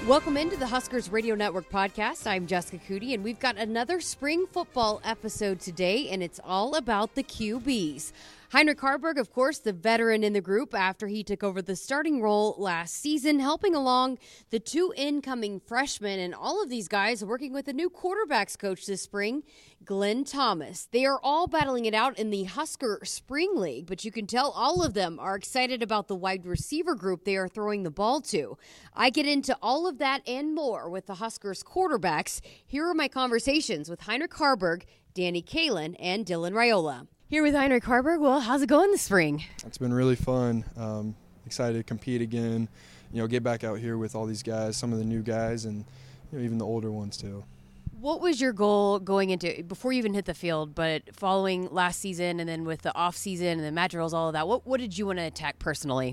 Welcome into the Huskers Radio Network podcast. I'm Jessica Cootie, and we've got another spring football episode today, and it's all about the QBs. Heinrich Haarberg, of course, the veteran in the group after he took over the starting role last season, helping along the two incoming freshmen, and all of these guys working with a new quarterbacks coach this spring, Glenn Thomas. They are all battling it out in the Husker Spring League, but you can tell all of them are excited about the wide receiver group they are throwing the ball to. I get into all of that and more with the Huskers quarterbacks. Here are my conversations with Heinrich Haarberg, Danny Kaelin, and Dylan Raiola. Here with Heinrich Haarberg. Well, how's it going this spring? It's been really fun. Excited to compete again. Get back out here with all these guys, some of the new guys, and even the older ones too. What was your goal going into before you even hit the field? But following last season, and then with the off season and the mat drills, all of that. What did you want to attack personally?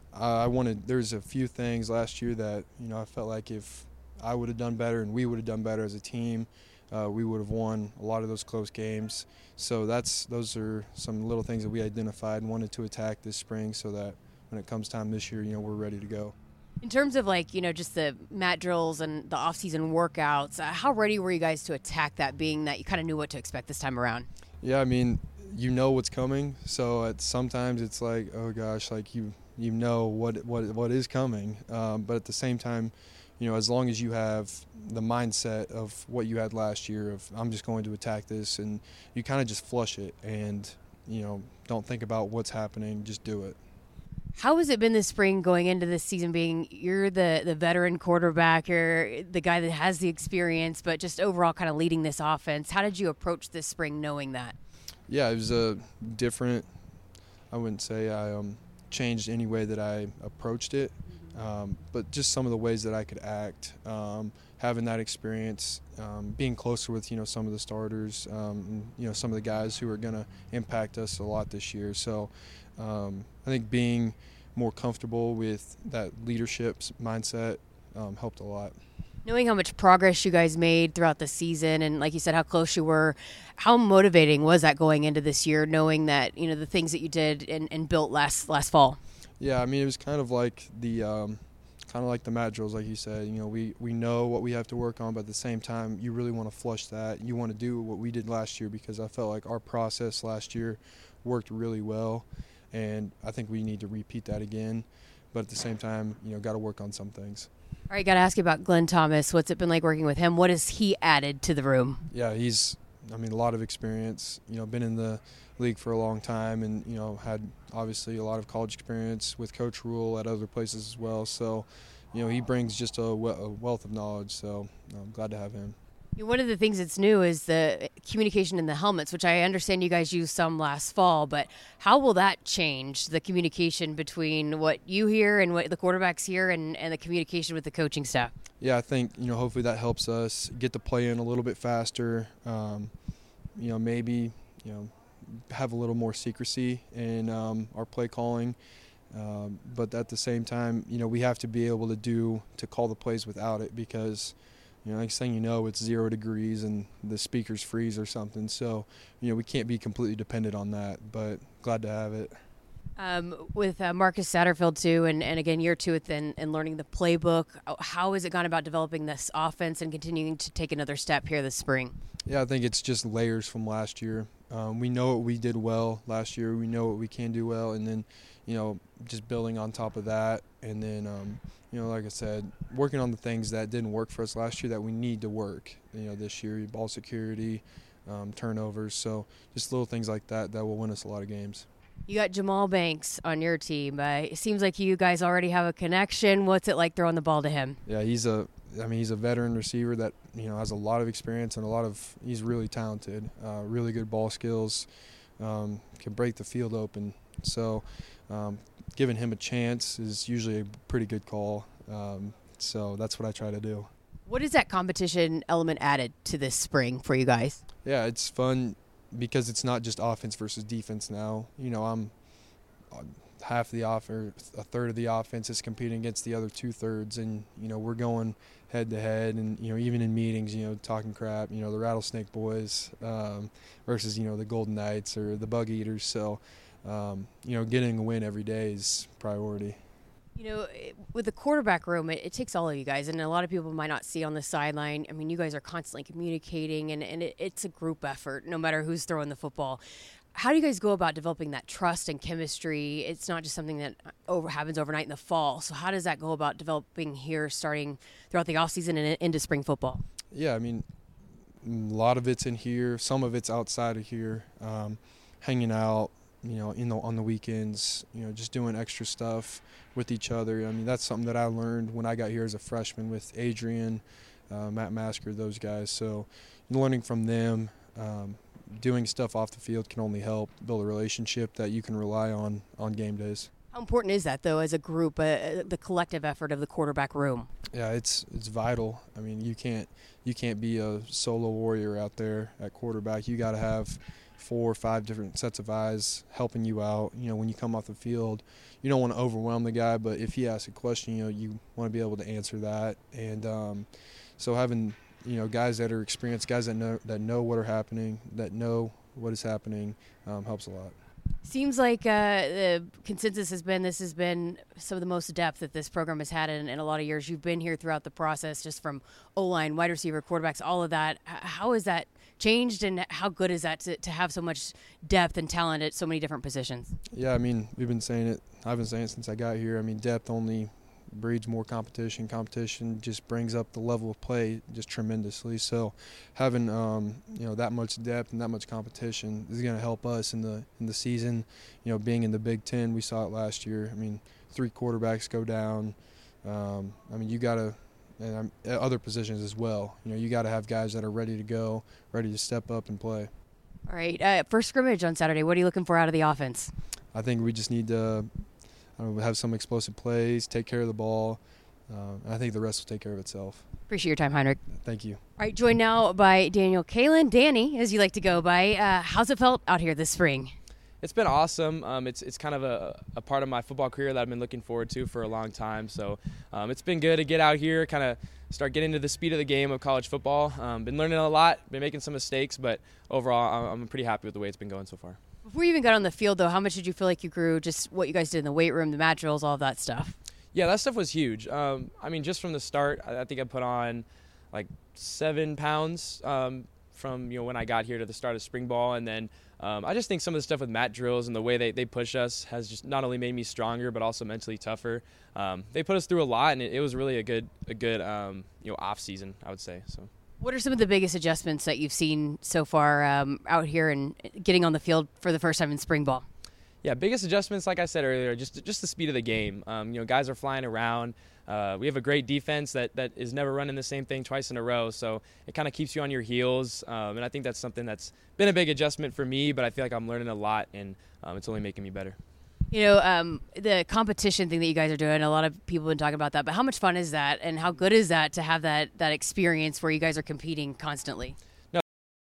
There's a few things last year that I felt like if I would have done better and we would have done better as a team, we would have won a lot of those close games. So those are some little things that we identified and wanted to attack this spring so that when it comes time this year, we're ready to go. In terms of just the mat drills and the off-season workouts, how ready were you guys to attack that, being that you kind of knew what to expect this time around? Yeah, you know what's coming. So sometimes it's like, oh gosh, like you know what is coming. But at the same time, as long as you have the mindset of what you had last year of I'm just going to attack this, and you kind of just flush it and, don't think about what's happening, just do it. How has it been this spring going into this season, being you're the veteran quarterback, you're the guy that has the experience, but just overall kind of leading this offense? How did you approach this spring knowing that? Yeah, it was a different, I wouldn't say I changed any way that I approached it. But just some of the ways that I could act, having that experience, being closer with, some of the starters, and, some of the guys who are going to impact us a lot this year. So I think being more comfortable with that leadership mindset helped a lot. Knowing how much progress you guys made throughout the season and, like you said, how close you were, how motivating was that going into this year, knowing that, the things that you did and built last fall? Yeah, it was kind of like the mat drills, like you said. We know what we have to work on, but at the same time, you really want to flush that. You want to do what we did last year, because I felt like our process last year worked really well, and I think we need to repeat that again. But at the same time, got to work on some things. All right, got to ask you about Glenn Thomas. What's it been like working with him? What has he added to the room? Yeah, he's a lot of experience. Been in the league for a long time, and had obviously a lot of college experience with Coach Rule at other places as well. So he brings just a wealth of knowledge. So I'm glad to have him. One of the things that's new is the communication in the helmets, which I understand you guys used some last fall, but how will that change the communication between what you hear and what the quarterbacks hear, and the communication with the coaching staff? Yeah, I think hopefully that helps us get the play in a little bit faster. Maybe have a little more secrecy in our play calling, but at the same time, we have to be able to call the plays without it, because next thing it's 0 degrees and the speakers freeze or something. So we can't be completely dependent on that, but glad to have it. With Marcus Satterfield too, and again year two and learning the playbook, how has it gone about developing this offense and continuing to take another step here this spring? Yeah, I think it's just layers from last year. We know what we did well last year. We know what we can do well, and then just building on top of that, and then like I said, working on the things that didn't work for us last year that we need to work this year: ball security, turnovers. So just little things like that will win us a lot of games. You got Jamal Banks on your team. It seems like you guys already have a connection. What's it like throwing the ball to him? Yeah, he's a veteran receiver that has a lot of experience and he's really talented, really good ball skills, can break the field open. So giving him a chance is usually a pretty good call. So that's what I try to do. What is that competition element added to this spring for you guys? Yeah, it's fun because it's not just offense versus defense now. I'm half the offense, a third of the offense is competing against the other 2/3, and we're going head to head, and even in meetings, talking crap, the Rattlesnake Boys versus the Golden Knights or the Bug Eaters. So getting a win every day is priority. With the quarterback room, it takes all of you guys, and a lot of people might not see on the sideline. I mean, you guys are constantly communicating, and it's a group effort, no matter who's throwing the football. How do you guys go about developing that trust and chemistry? It's not just something that happens overnight in the fall. So how does that go about developing here, starting throughout the offseason and into spring football? Yeah, I mean, a lot of it's in here. Some of it's outside of here, hanging out, on the weekends, just doing extra stuff with each other. I mean, that's something that I learned when I got here as a freshman with Adrian, Matt Masker, those guys. So learning from them, doing stuff off the field can only help build a relationship that you can rely on game days. How important is that, though, as a group, the collective effort of the quarterback room? Yeah, it's vital. I mean, you can't be a solo warrior out there at quarterback. You got to have 4 or 5 different sets of eyes helping you out. When you come off the field, you don't want to overwhelm the guy, but if he asks a question, you want to be able to answer that. And so having guys that are experienced, guys that know what are happening, that know what is happening, helps a lot. Seems like the consensus has been this has been some of the most depth that this program has had in a lot of years. You've been here throughout the process, just from O-line, wide receiver, quarterbacks, all of that. How has that changed, and how good is that to have so much depth and talent at so many different positions? Yeah, I mean, we've been saying it. I've been saying it since I got here. I mean, depth only breeds more competition. Competition just brings up the level of play just tremendously. So having that much depth and that much competition is going to help us in the season. Being in the Big Ten, we saw it last year. I mean, 3 quarterbacks go down. I mean, you got to, and other positions as well. You got to have guys that are ready to go, ready to step up and play. All right, first scrimmage on Saturday. What are you looking for out of the offense? I think we just need to have some explosive plays, take care of the ball. I think the rest will take care of itself. Appreciate your time, Heinrich. Thank you. All right, joined now by Daniel Kaelin. Danny, as you like to go by. How's it felt out here this spring? It's been awesome. It's kind of a part of my football career that I've been looking forward to for a long time. So it's been good to get out here, kind of start getting into the speed of the game of college football. Been learning a lot, been making some mistakes, but overall I'm pretty happy with the way it's been going so far. Before you even got on the field, though, how much did you feel like you grew, just what you guys did in the weight room, the mat drills, all of that stuff? Yeah, that stuff was huge. I mean, just from the start, I think I put on like 7 pounds from when I got here to the start of spring ball. And then I just think some of the stuff with mat drills and the way they push us has just not only made me stronger, but also mentally tougher. They put us through a lot, and it was really a good off season, I would say. So. What are some of the biggest adjustments that you've seen so far out here and getting on the field for the first time in spring ball? Yeah, biggest adjustments, like I said earlier, just the speed of the game. Guys are flying around. We have a great defense that is never running the same thing twice in a row, so it kind of keeps you on your heels. And I think that's something that's been a big adjustment for me, but I feel like I'm learning a lot, and it's only making me better. The competition thing that you guys are doing, a lot of people have been talking about that, but how much fun is that, and how good is that to have that experience where you guys are competing constantly? No,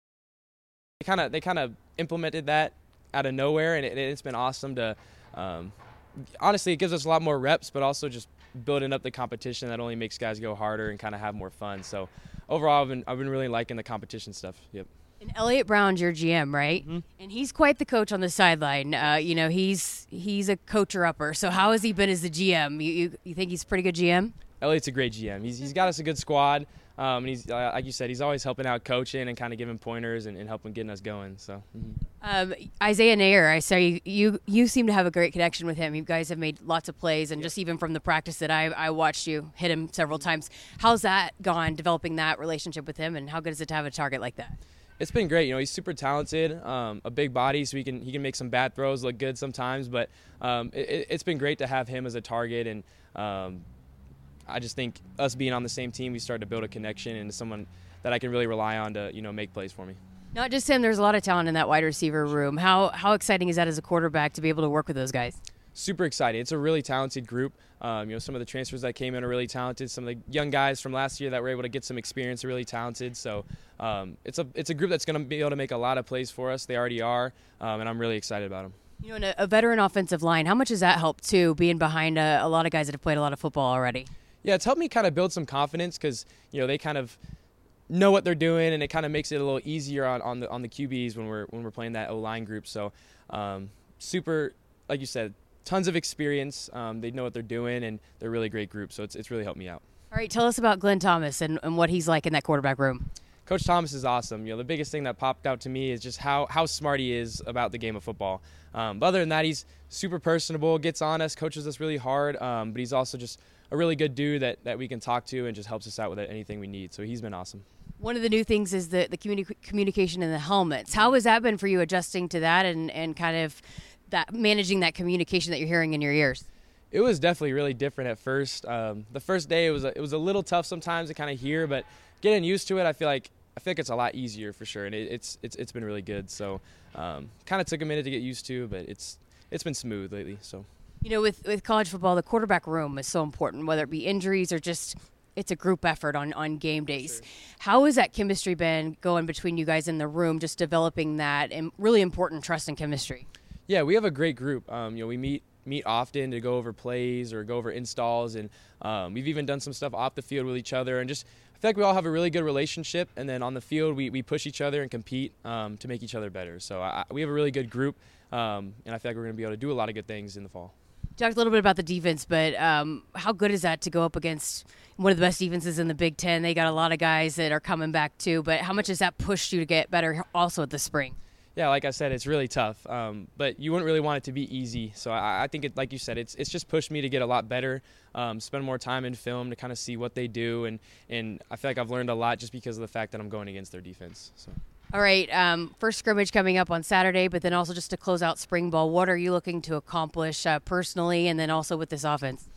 they kind of implemented that out of nowhere, and it's been awesome to honestly, it gives us a lot more reps, but also just building up the competition that only makes guys go harder and kind of have more fun. So overall, I've been really liking the competition stuff. Yep. And Elliott Brown's your GM, right? Mm-hmm. And he's quite the coach on the sideline. He's a coacher-upper. So how has he been as the GM? You think he's a pretty good GM? Elliott's a great GM. He's got us a good squad. And he's like you said, he's always helping out coaching and kind of giving pointers and helping getting us going. So Isaiah Nair, I say you seem to have a great connection with him. You guys have made lots of plays, and just even from the practice that I watched you hit him several times. How's that gone, developing that relationship with him, and how good is it to have a target like that? It's been great. He's super talented, a big body, so he can make some bad throws look good sometimes. But it's been great to have him as a target, and I just think us being on the same team, we started to build a connection and someone that I can really rely on to make plays for me. Not just him. There's a lot of talent in that wide receiver room. How exciting is that as a quarterback to be able to work with those guys? Super excited. It's a really talented group. Some of the transfers that came in are really talented. Some of the young guys from last year that were able to get some experience are really talented. So it's a group that's going to be able to make a lot of plays for us. They already are, and I'm really excited about them. In a veteran offensive line, how much has that helped too, being behind a lot of guys that have played a lot of football already? Yeah, it's helped me kind of build some confidence because they kind of know what they're doing, and it kind of makes it a little easier on the QBs when we're playing that O-line group. So super, like you said, tons of experience. They know what they're doing, and they're a really great group. So it's really helped me out. All right, tell us about Glenn Thomas and what he's like in that quarterback room. Coach Thomas is awesome. The biggest thing that popped out to me is just how smart he is about the game of football. But other than that, he's super personable, gets on us, coaches us really hard, but he's also just a really good dude that we can talk to and just helps us out with anything we need. So he's been awesome. One of the new things is the communication in the helmets. How has that been for you, adjusting to that and kind of that managing that communication that you're hearing in your ears? It was definitely really different at first. The first day it was a little tough sometimes to kind of hear, but getting used to it, I feel like it's a lot easier for sure, and it's been really good. So kind of took a minute to get used to, but it's been smooth lately. So with college football, the quarterback room is so important, whether it be injuries or just it's a group effort on game days. Sure. How has that chemistry been going between you guys in the room, just developing that and really important trust and chemistry? Yeah, we have a great group. We meet often to go over plays or go over installs, and we've even done some stuff off the field with each other, and just I feel like we all have a really good relationship, and then on the field we push each other and compete to make each other better. So we have a really good group, and I feel like we're going to be able to do a lot of good things in the fall. You talked a little bit about the defense, but how good is that to go up against one of the best defenses in the Big Ten? They got a lot of guys that are coming back too, but how much has that pushed you to get better also at the spring? Yeah, like I said, it's really tough, but you wouldn't really want it to be easy. So I think, like you said, it's just pushed me to get a lot better, spend more time in film to kind of see what they do, and I feel like I've learned a lot just because of the fact that I'm going against their defense. So. All right, first scrimmage coming up on Saturday, but then also just to close out spring ball, what are you looking to accomplish personally and then also with this offense?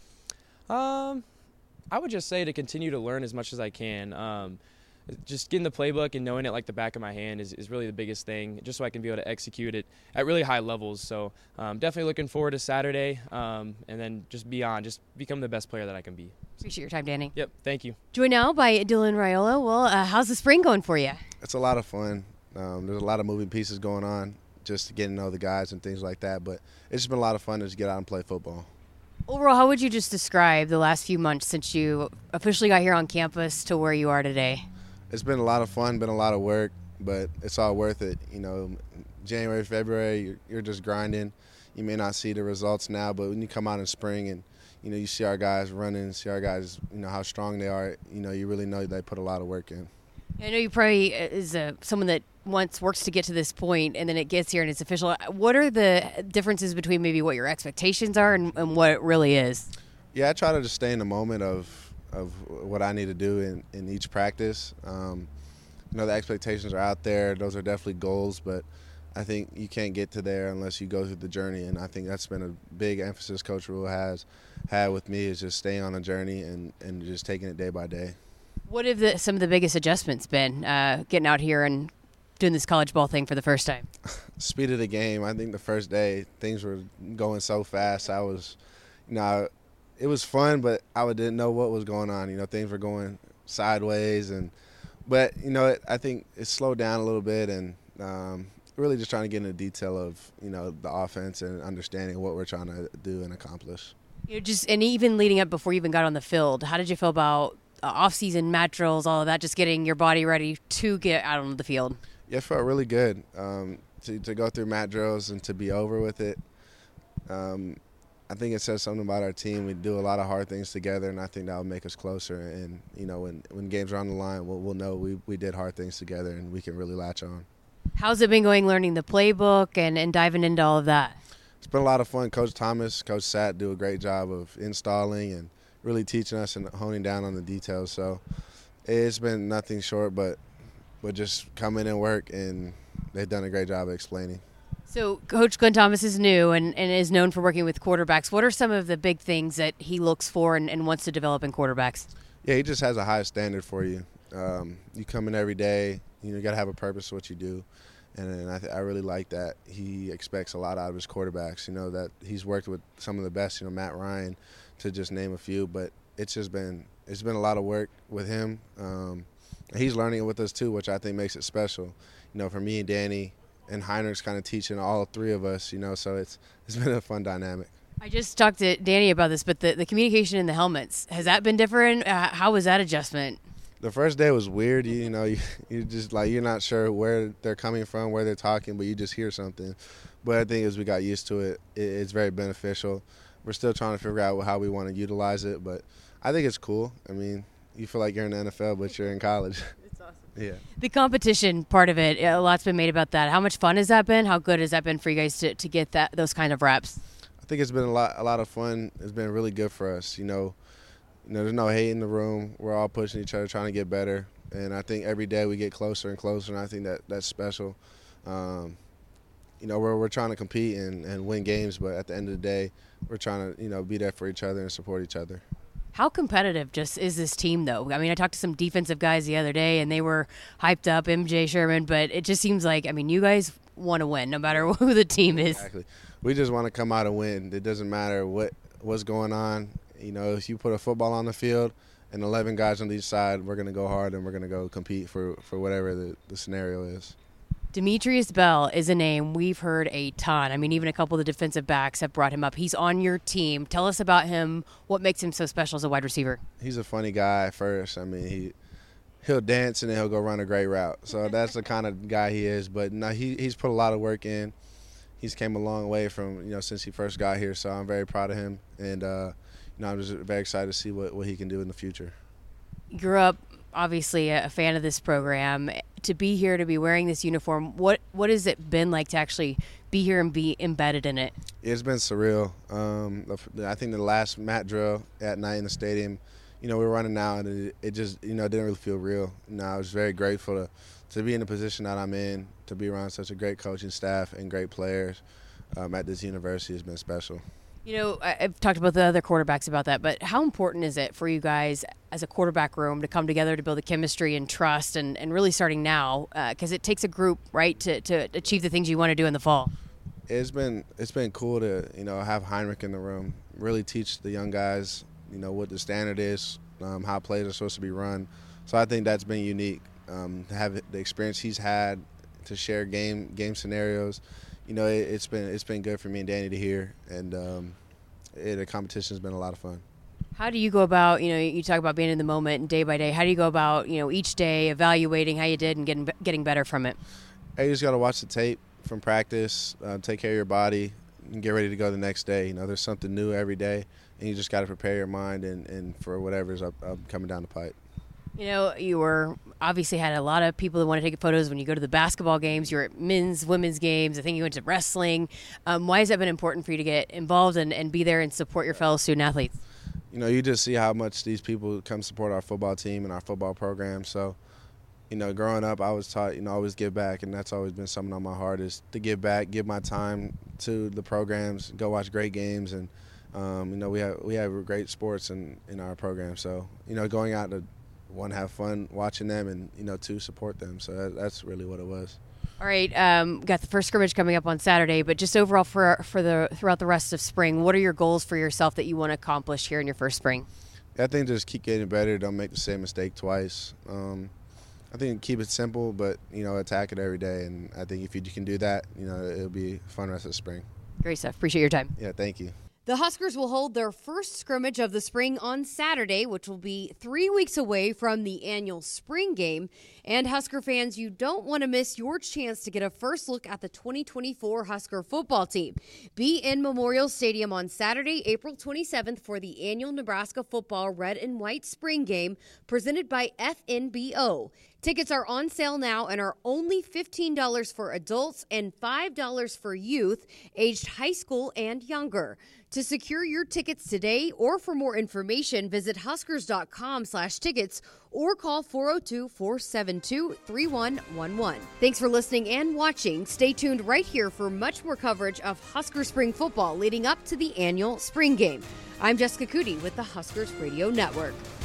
I would just say to continue to learn as much as I can. Just getting the playbook and knowing it like the back of my hand is really the biggest thing, just so I can be able to execute it at really high levels. So definitely looking forward to Saturday, and then just become the best player that I can be. Appreciate your time, Danny. Yep, thank you. Joined now by Dylan Raiola. Well, how's the spring going for you? It's a lot of fun. There's a lot of moving pieces going on, just getting to know the guys and things like that. But it's just been a lot of fun to just get out and play football. Overall, how would you just describe the last few months since you officially got here on campus to where you are today? It's been a lot of fun, been a lot of work, but it's all worth it. January, February, you're just grinding. You may not see the results now, but when you come out in spring and, you see our guys running, see our guys, how strong they are, you really know they put a lot of work in. I know you probably is someone that once works to get to this point and then it gets here and it's official. What are the differences between maybe what your expectations are and what it really is? Yeah, I try to just stay in the moment of what I need to do in each practice. The expectations are out there. Those are definitely goals, but I think you can't get to there unless you go through the journey, and I think that's been a big emphasis Coach Rhule has had with me, is just staying on the journey and just taking it day by day. What have some of the biggest adjustments been getting out here and doing this college ball thing for the first time? Speed of the game. I think the first day things were going so fast. I was, it was fun, but I didn't know what was going on. Things were going sideways, but I think it slowed down a little bit, and really just trying to get into detail of the offense and understanding what we're trying to do and accomplish. And even leading up before you even got on the field, how did you feel about off-season mat drills, all of that, just getting your body ready to get out on the field? Yeah, it felt really good to go through mat drills and to be over with it. I think it says something about our team. We do a lot of hard things together, and I think that will make us closer. And, when games are on the line, we'll know we did hard things together, and we can really latch on. How's it been going learning the playbook and diving into all of that? It's been a lot of fun. Coach Thomas, Coach Satt do a great job of installing and really teaching us and honing down on the details. So it's been nothing short but just come in and work, and they've done a great job of explaining. So Coach Glenn Thomas is new and is known for working with quarterbacks. What are some of the big things that he looks for and wants to develop in quarterbacks? Yeah, he just has a high standard for you. You come in every day, you got to have a purpose to what you do. And I really like that. He expects a lot out of his quarterbacks. That he's worked with some of the best, Matt Ryan, to just name a few. But it's been a lot of work with him. He's learning it with us too, which I think makes it special. For me and Danny and Heinrich's kind of teaching all three of us. So it's been a fun dynamic. I just talked to Danny about this, but the communication in the helmets, has that been different? How was that adjustment? The first day was weird. You just like, you're not sure where they're coming from, where they're talking, but you just hear something. But I think as we got used to it, it's very beneficial. We're still trying to figure out how we want to utilize it, but I think it's cool. I mean, you feel like you're in the NFL, but you're in college. It's awesome. Yeah. The competition part of it, a lot's been made about that. How much fun has that been? How good has that been for you guys to get those kind of reps? I think it's been a lot of fun. It's been really good for us. There's no hate in the room. We're all pushing each other, trying to get better. And I think every day we get closer and closer, and I think that's special. We're trying to compete and win games, but at the end of the day, we're trying to, be there for each other and support each other. How competitive just is this team, though? I mean, I talked to some defensive guys the other day, and they were hyped up, MJ Sherman, but it just seems like, you guys want to win no matter who the team is. Exactly. We just want to come out and win. It doesn't matter what's going on. If you put a football on the field and 11 guys on each side, we're going to go hard and we're going to go compete for whatever the scenario is. Demetrius Bell is a name we've heard a ton. Even a couple of the defensive backs have brought him up. He's on your team. Tell us about him. What makes him so special as a wide receiver? He's a funny guy at first. He'll dance and then he'll go run a great route. So that's the kind of guy he is. But no, he's put a lot of work in. He's came a long way from, since he first got here. So I'm very proud of him. And, I'm just very excited to see what he can do in the future. You grew up, obviously, a fan of this program. To be here, to be wearing this uniform, what has it been like to actually be here and be embedded in it? It's been surreal. I think the last mat drill at night in the stadium, we're running now, and it just, didn't really feel real. I was very grateful to be in the position that I'm in, to be around such a great coaching staff and great players at this university has been special. I've talked about the other quarterbacks about that, but how important is it for you guys as a quarterback room to come together to build the chemistry and trust and really starting now? Because it takes a group, right, to achieve the things you want to do in the fall. It's been cool to, have Heinrich in the room, really teach the young guys, what the standard is, how plays are supposed to be run. So I think that's been unique, to have the experience he's had, to share game scenarios. It's been good for me and Danny to hear, and the competition's been a lot of fun. How do you go about, you talk about being in the moment and day by day. How do you go about, each day evaluating how you did and getting better from it? Hey, you just got to watch the tape from practice, take care of your body, and get ready to go the next day. There's something new every day, and you just got to prepare your mind and for whatever's up coming down the pipe. You were obviously had a lot of people that want to take photos when you go to the basketball games. You're at men's, women's games. I think you went to wrestling. Why has that been important for you to get involved and be there and support your fellow student athletes? You just see how much these people come support our football team and our football program. So, growing up, I was taught, always give back, and that's always been something on my heart is to give back, give my time to the programs, go watch great games, and we have great sports in our program. So, going out to one, have fun watching them, and two, support them. So that's really what it was. All right, got the first scrimmage coming up on Saturday, but just overall throughout the rest of spring, what are your goals for yourself that you want to accomplish here in your first spring? I think just keep getting better. Don't make the same mistake twice. I think keep it simple, but attack it every day. And I think if you can do that, it'll be a fun rest of the spring. Great stuff. Appreciate your time. Yeah, thank you. The Huskers will hold their first scrimmage of the spring on Saturday, which will be 3 weeks away from the annual spring game. And Husker fans, you don't want to miss your chance to get a first look at the 2024 Husker football team. Be in Memorial Stadium on Saturday, April 27th for the annual Nebraska football red and white spring game presented by FNBO. Tickets are on sale now and are only $15 for adults and $5 for youth aged high school and younger. To secure your tickets today or for more information, visit huskers.com/tickets or call 402-472-3111. Thanks for listening and watching. Stay tuned right here for much more coverage of Husker spring football leading up to the annual spring game. I'm Jessica Cootie with the Huskers Radio Network.